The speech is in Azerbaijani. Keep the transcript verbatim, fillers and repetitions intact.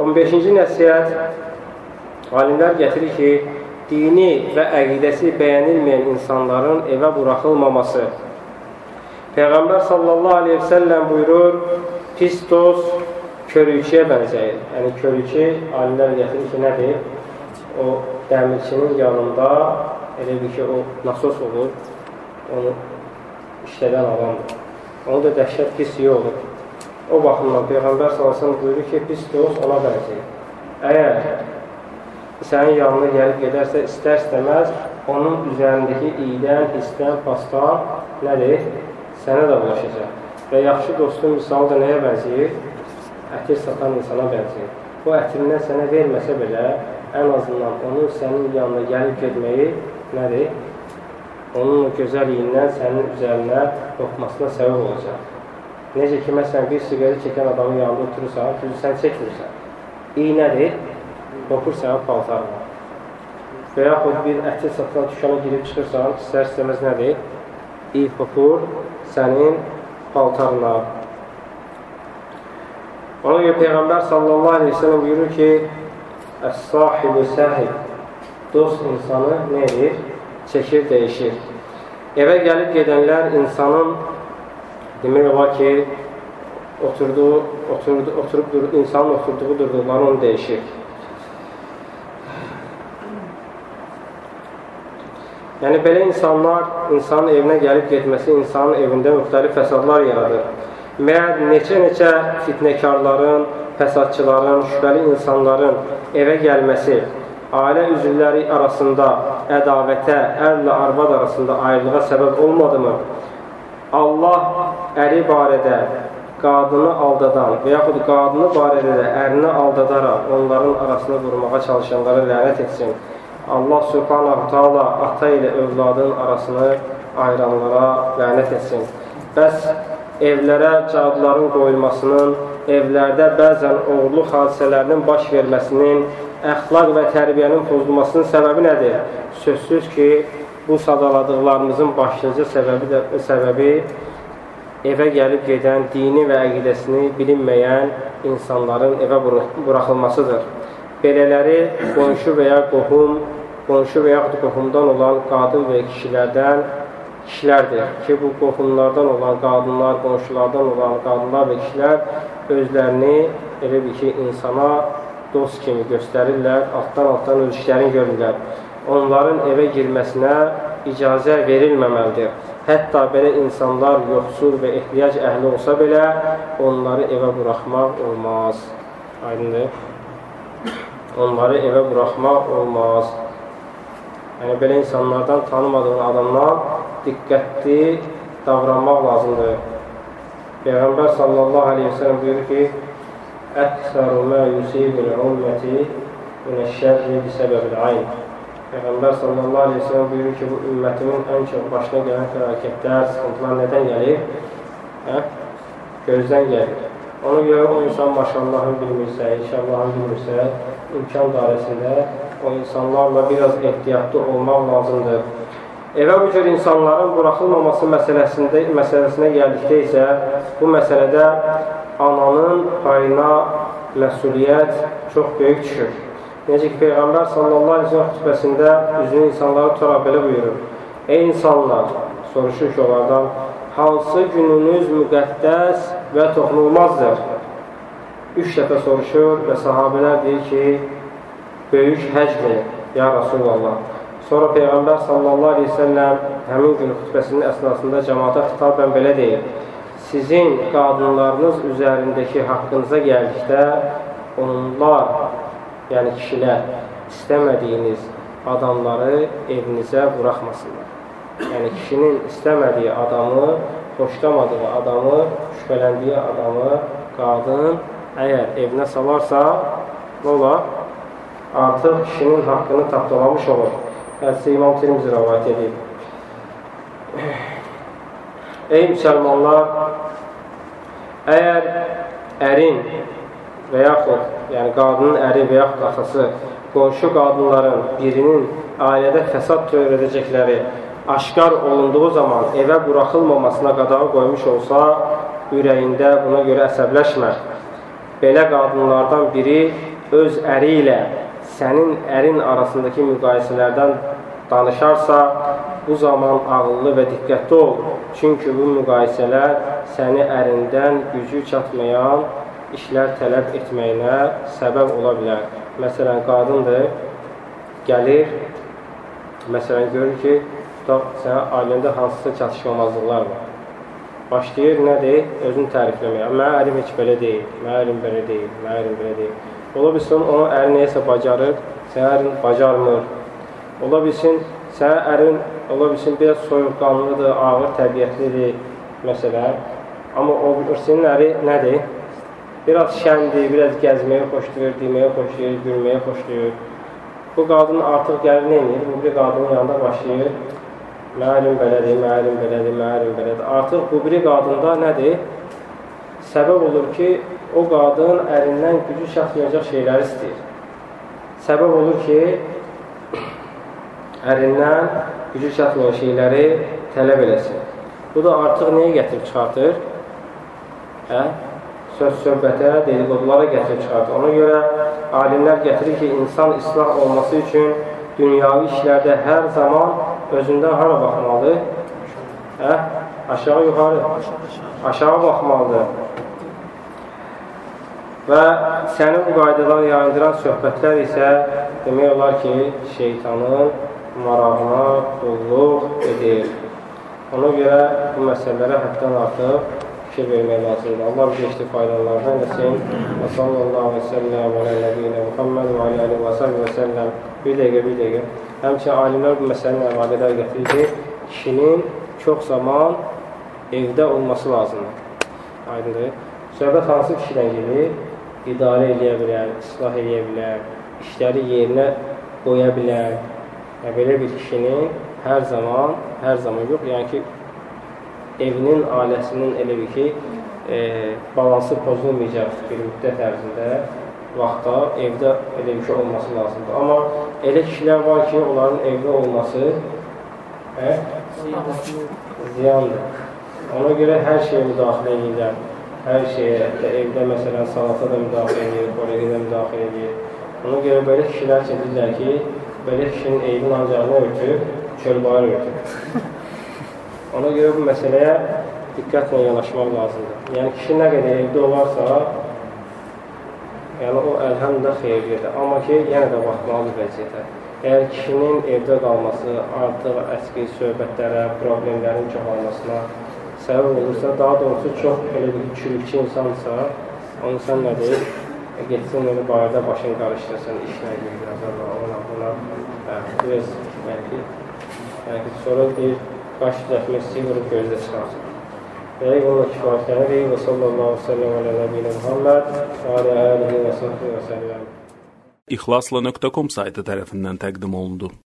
on beşinci nəsihət, alimlər gətirir ki, dini və əqidəsi bəyənilməyən insanların evə buraxılmaması. Peyğəmbər sallallahu aleyhi və səlləm buyurur, pis dost körükçüyə bənzəyir. Yəni, körükçü, alimlər gətirir ki, nədir? O, dəmirçinin yanında, elə bir ki, o nasos olur, onu işlədən adamdır. Onu da dəhşət pis iyi olur. O baxımdan Peyğəmbər sallallahu aleyhi və səlləm buyurur ki, pis dost ona bənzəyir. Əgər sənin yanına gəlib gedərsə, istər-istəməz onun üzərindəki iydən, hissdən, pasdan nədir? Sənə də bulaşacaq. Və yaxşı dostun misalı da nəyə bənzəyir? Ətir satan insana bənzəyir. O ətirindən sənə verməsə belə, ən azından onun sənin yanına gəlib gedməyi nədir? Onun o gözəliyindən sənin üzərinə qoxmasına səbəb olacaq. Necə ki, məsələn, bir siqarı çəkən adamın yanında oturursan, düzü sən çəkmirsən. İyi nədir? Qoxur sənin paltarına. Və yaxud bir ətir satan dükana girib çıxırsan, istər-istəməz nədir? İyi qoxur sənin paltarına. Ona görə Peyğəmbər sallallahu aleyhi və səlləm buyurur ki, Əs-sahibü səhib, dost insanı nə edir? Çəkir, dəyişir. Evə gəlib gedənlər insanın demək olar ki, oturduğu, oturdu, oturub dur, insanın oturduğu durduqları onu dəyişir. Yəni, belə insanlar, insanın evinə gəlib getməsi, insanın evində müxtəlif fəsadlar yaradır. Məyər neçə-neçə fitnəkarların, fəsadçıların, şübhəli insanların evə gəlməsi, ailə üzvləri arasında ədavətə, ərlə arvad arasında ayrılığa səbəb olmadı mı? Allah əri barədə qadını aldadan və yaxud qadını barədə də ərini aldadaraq onların arasını qurmağa çalışanlara lənət etsin. Allah subhanahu ta'ala ata ilə övladın arasını ayıranlara lənət etsin. Bəs evlərə cadların qoyulmasının, evlərdə bəzən oğurluq hadisələrinin baş verməsinin, əxlaq və tərbiyənin pozulmasının səbəbi nədir? Sözsüz ki, bu sadaladıqlarımızın başlıca səbəbi, də, səbəbi evə gəlib gedən dini və əqidəsini bilinməyən insanların evə buraxılmasıdır. Belələri qonşu və ya qohum, qonşu və yaxud qohumdan olan qadın və kişilərdən kişilərdir ki, bu qohumlardan olan qadınlar, qonşulardan olan qadınlar və kişilər özlərini elə bir ki, insana dost kimi göstərirlər, altdan-altdan öz işlərini görürlər. Onların evə girməsinə icazə verilməməlidir. Hətta belə insanlar yoxsul və ehtiyac əhli olsa belə, onları evə buraxmaq olmaz. Aydındır. Onları evə buraxmaq olmaz. Yəni, belə insanlardan tanımadığın adamdan diqqətli davranmaq lazımdır. Peyğəmbər sallallahu aleyhi ve sellem buyurur ki, Əksəru mə yusibul ümməti minəşşərri bisəbəbil ayn. Peyğəmbər sallallahu aleyhi ve sellem buyurur ki, bu ümmətimin ən çox başına gələn fəlakətlər, sıxıntılar nədən gəlir? Hə? Gözdən gəlir. Ona görə o insan maşallahı bilmirsə, inşallahı bilmirsə, imkan dairəsində o insanlarla biraz ehtiyatlı olmaq lazımdır. Evə bu cür insanların buraxılmaması məsələsində, məsələsinə gəldikdə isə bu məsələdə ananın payına məsuliyyət çox böyük düşür. Necə ki, Peyğəmbər sallallahu aleyhi ve sellem xütbəsində üzünü insanlara tutaraq belə buyurur. Ey insanlar, soruşur ki, onlardan, hansı gününüz müqəddəs və toxunulmazdır? Üç dəfə soruşur və sahabələr deyir ki, böyük həcc günü, ya Rasulallah. Sonra Peyğəmbər sallallahu aleyhi ve sellem həmin gün xütbəsinin əsnasında cəmaata xitabən belə deyir. Sizin qadınlarınız üzərindəki haqqınıza gəldikdə onlar, yəni kişilər, istəmədiyiniz adamları evinizə buraxmasınlar. Yəni, kişinin istəmədiyi adamı, xoşlamadığı adamı, şübhələndiyi adamı, qadın əgər evinə salarsa, nə olar? Artıq kişinin haqqını tapdalamış olur. Hədisi İmam Tirmizi rəvayət edib. Ey müsəlmanlar, əgər ərin və yaxud, yəni qadının əri və yaxud atası, qonşu qadınların birinin ailədə fəsad törədəcəkləri aşkar olunduğu zaman evə buraxılmamasına qadağı qoymuş olsa, ürəyində buna görə əsəbləşmə. Belə qadınlardan biri öz əri ilə sənin ərin arasındakı müqayisələrdən danışarsa, bu zaman ağıllı və diqqətli ol. Çünki bu müqayisələr səni ərindən gücü çatmayan işlər tələb etməyinə səbəb ola bilər. Məsələn, qadındır, gəlir, məsələn, görür ki, sənə ailəndə hansısa çatışmamazlıqlar var. Başlayır, nədir? Özünü tərifləməyə. Mənə ərim heç belə deyil, mənə ərim belə deyil, mənə ərim belə deyil. Ola bilsin, onun əri neyəsə bacarır, sənə ərin bacarmır. Ola bilsin, sənə ərin, ola bilsin, biraz soyuqqanlıdır, ağır təbiətlidir, məsələn. Amma o, senin əri nədir? Biraz şəndir, biraz gəzməyə xoşlayır, deməyə xoşlayır, gülməyə xoşlayır. Bu qadın artıq gəlir, nə edir? Bu bir qadının yanında başlayır. Mənim belədir, mənim belədir, mənim belədir. Artıq bu biri qadında nədir? Səbəb olur ki, o qadın ərindən gücü çatmayacaq şeyləri istəyir. Səbəb olur ki, ərindən gücü çatmayan şeyləri tələb eləsin. Bu da artıq nəyə gətirib çıxartır? Hə? Söz-söhbətə, dedikodulara gətirib çıxartır. Ona görə alimlər gətirir ki, insan islah olması üçün dünyavi işlərdə hər zaman özündən hara baxmalıdır? Hə? Aşağı, yuxarı. Aşağı baxmalıdır. Və səni bu qaydadan yayındıran söhbətlər isə demək olar ki, şeytanın marağına qulluq edir. Ona görə bu məsələlərə həddən artıq fikir vermək lazımdır. Allah bizi işte faydalardan etsin. Və sallallahu aleyhi ve sellem və nəbiyyinə Muhammed və aleyhi və sallam və səlləm. Bir dəqiqə, bir dəqiqə. Həmçinin alimlər bu məsələnin əlaqədar gətirir ki, kişinin çox zaman evdə olması lazımdır. Aydındır. Söhbət hansı kişidən gelir? İdarə edə bilər, islah edə bilər, işləri yerinə qoya bilər. Yəni, belə bir kişinin hər zaman, hər zaman yox, yəni ki, evinin, ailəsinin elə bir ki, e, balansı pozulmayacaq bir müddət ərzində vaxtda evdə elə bir şey olması lazımdır. Amma elə kişilər var ki, onların evdə olması hə? ziyandır. Ona görə hər şeyə müdaxilə edirlər. Hər şeyə, evdə məsələn, salata da müdaxilə edir, xorəqə də müdaxilə edir. Ona görə belə kişilər çəkirlər ki, belə kişinin evin ancağını örtür, çölbayır örtür. Ona görə bu məsələyə diqqətlə yanaşmaq lazımdır. Yəni, kişi nə qədər evdə olarsa, yəni o əlhəmdə xeyirlidir. Amma ki, yenə də baxmalıdır vəziyyətə. Əgər kişinin evdə qalması artıq əski söhbətlərə, problemlərin çoxalmasına səbəb olursa, daha doğrusu çox elə bir çürükçü insansa, onu sən nə deyil, getsin onu barədə başını qarışdırsın, işlə ilgili biraz ona, buna, biraz, yəni ki, sonra deyir, qaş düzəltmək istəyir, vurub gözdə çıxarsın. Və onunla kifayətlənir. Və sallallahu aleyhi və səlləm alə nəbiyyə Muhammed və alə əlihi və səhbihi və səlləm. İxlasla nöqtə com saytı tərəfindən təqdim olundu.